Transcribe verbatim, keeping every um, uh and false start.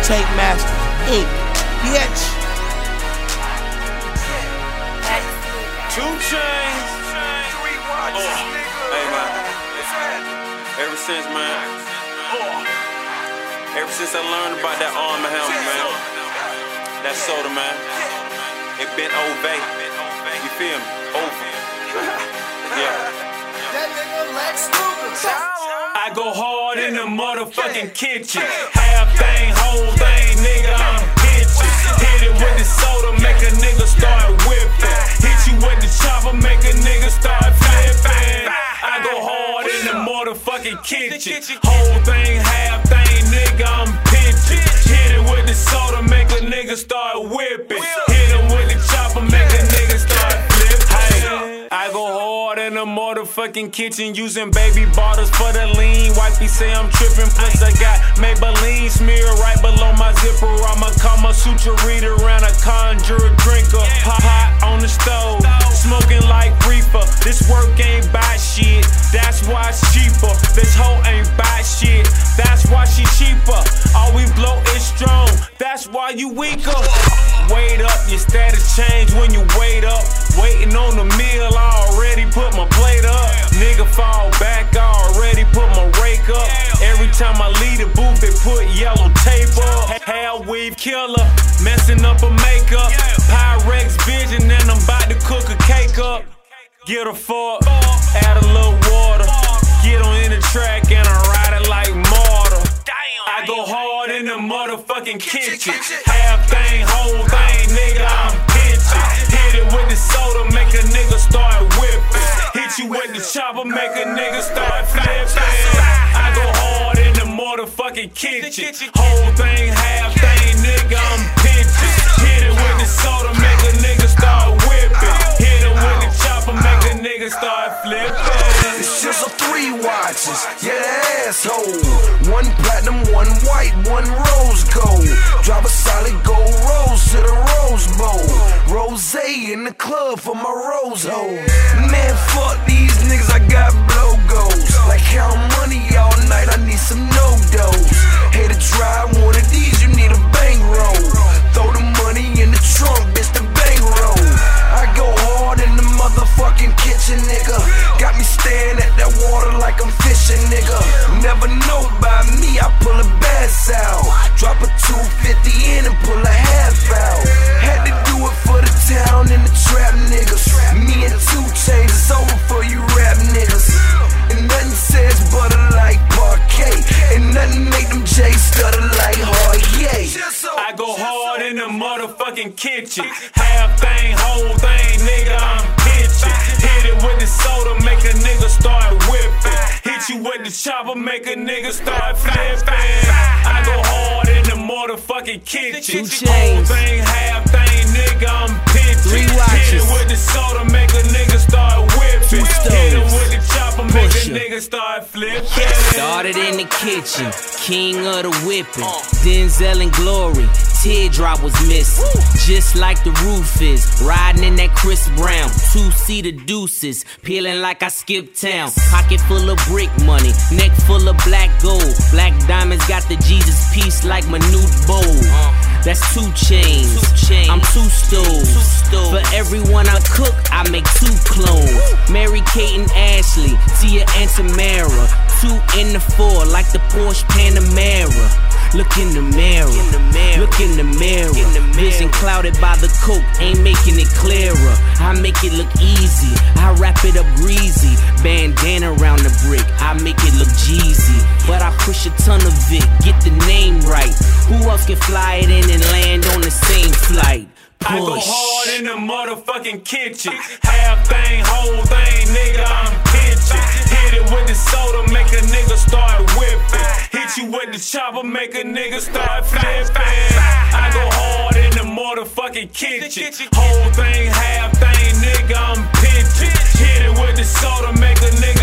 Tape Master Incorporated. Bitch. Two Chainz. Oh. Hey man. Ever since man, oh. Ever since I learned about that Armor Hammer, man, that soda, man, it been over. You feel me? Over. Yeah. That nigga Lex Luger. I go hard in the motherfucking kitchen. Half thing, whole thing, nigga, I'm pitching. Hit it with the soda, make a nigga start whipping. Hit you with the chopper, make a nigga start flipping. I go hard in the motherfucking kitchen. Whole thing, half thing, nigga, I'm pitching. Hit it with the soda, make a nigga start whipping. Hit him with the chopper, make a nigga start flipping. I go hard in the motherfucking kitchen, using baby bottles for the lean. Wifey say I'm tripping, plus I got Maybelline smear right below my zipper. I'm a Kama Sutra reader and a conjure drinker. Hot, hot on the stove, smoking like reefer. This work ain't buy shit, that's why it's cheaper. This hoe ain't buy shit, that's why she cheaper. All we blow is strong, that's why you weaker. Wait up, your status change when you wait up. Waiting on the meal, I already put my plate up. Nigga fall back, I already put my rake up. Every time I leave the booth, they put yellow tape up. Hair weave killer, messing up her makeup. Pyrex bitch, and then I'm about to cook a cake up. Get a fork, add a little water. Get on in the track and I ride it like mortar. I go hard in the motherfucking kitchen. Half thing, whole thing, nigga, I'm pitching. Hit it with the soda, make a nigga start whipping. Hit you with the chopper, make a nigga start flipping. I go hard in the motherfucking kitchen. Whole thing, half thing, nigga, I'm pitching. Hit it with the soda, make a nigga start whipping. Hit it with the chopper, make a nigga start flipping. It's just a three watches, yeah, asshole. One platinum, one white, one rose gold. Drive a solid gold rose to the Rose Bowl. Rose in the club for my rose hole. Man, fuck these niggas, I got blow goals. Like count money all night, I need some no-dos. Hey, to try one of these, you need a bankroll. Throw the money in the trunk, bitch, the bankroll. I go hard in the motherfucking kitchen, nigga. Got me staring at that water like I'm fishing, nigga. Never know by me, I pull a bass out. Drop a two fifty in and pull a half out. Had to do it for the town and the trap niggas. Me and two Chainz, it's over for you rap niggas. And nothing says butter like parquet. And nothing make them J stutter like hard, yay. I go hard in the motherfucking kitchen. Half thing, whole thing, nigga, I'm pitching. Hit it with the soda, make a nigga start whipping. Hit you with the chopper, make a nigga start flipping. I go hard in the motherfucking kitchen. Whole thing, half thing, nigga, I'm pitching. Hit it with the soda, make a nigga start whipping. Hit it with the chopper, make a nigga start flipping. Started in the kitchen, king of the whipping. Denzel and Glory, teardrop was missing. Just like the roof is, riding in that Chris Brown. Two-seater deuces, peeling like I skipped town. Pocket full of brick money, neck full of black gold. Black diamonds got the Jesus piece like Manute Bowl. That's two chains, I'm two stoves. For everyone I cook, I make two clones. Mary Kate and Ashley, Tia and Tamara. Two in the four, like the Porsche Panamera. Look in the mirror, look in the mirror. Vision clouded by the coke, ain't making it clearer. I make it look easy, I wrap it up greasy. Bandana around the brick, I make it look Jeezy. But I push a ton of it, get the name right. Who else can fly it in and land on the same flight? Push. I go hard in the motherfucking kitchen. Half thing, whole thing, nigga, I'm pitching. Hit it with the soda, make a nigga start whipping. Hit you with the chopper, make a nigga start flipping. I go hard in the motherfucking kitchen. Whole thing, half thing, nigga, I'm pitching. Hit it with the soda, make a nigga